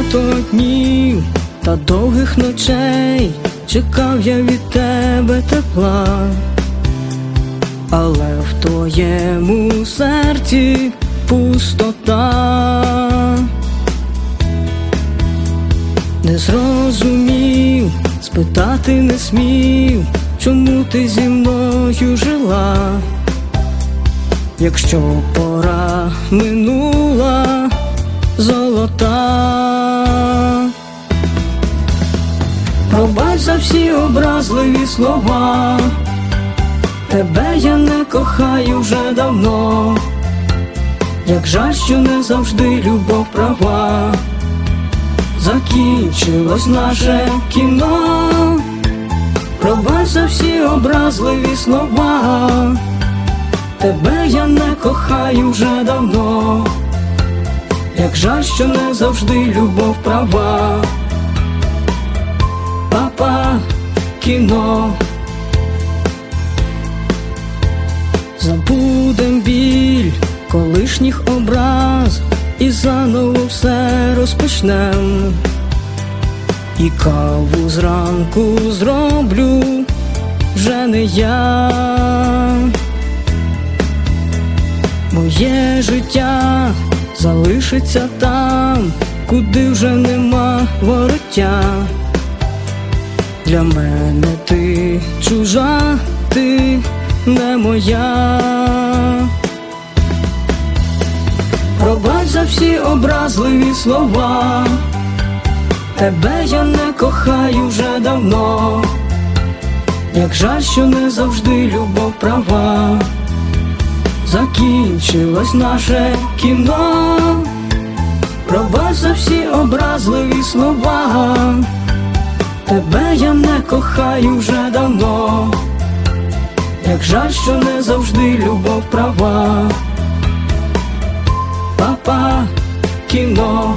багато днів та довгих ночей чекав я від тебе тепла, але в твоєму серці пустота. Не зрозумів, спитати не смів, чому ти зі мною жила, якщо пора минула золота. Пробач за всі образливі слова, тебе я не кохаю вже давно. Як жаль, що не завжди любов права, закінчилось наше кіно. Пробач за всі образливі слова, тебе я не кохаю вже давно. Як жаль, що не завжди любов права. Папа, кіно. Забудем біль колишніх образ і заново все розпочнем. І каву зранку зроблю вже не я. Моє життя залишиться там, куди вже нема вороття. Для мене ти чужа, ти не моя. Пробач за всі образливі слова, тебе я не кохаю вже давно. Як жаль, що не завжди любов права, закінчилось наше кіно. Пробач за всі образливі слова, тебе я не кохаю вже давно. Як жаль, що не завжди любов права. Папа, кіно.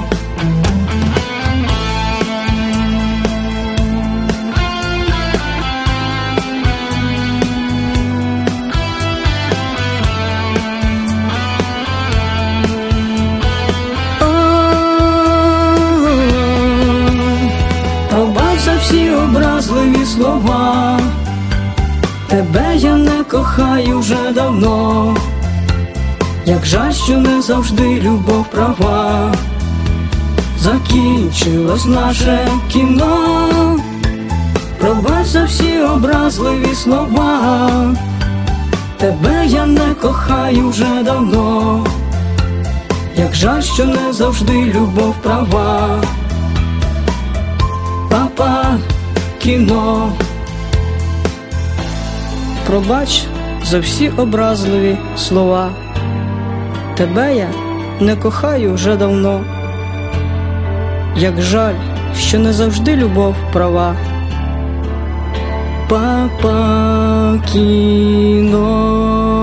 Пробач за всі образливі слова, тебе я не кохаю вже давно. Як жаль, що не завжди любов права, закінчилось наше кіно. Пробач за всі образливі слова, тебе я не кохаю вже давно. Як жаль, що не завжди любов права. Папа, кіно. Пробач за всі образливі слова, тебе я не кохаю вже давно. Як жаль, що не завжди любов права. Папа, кіно.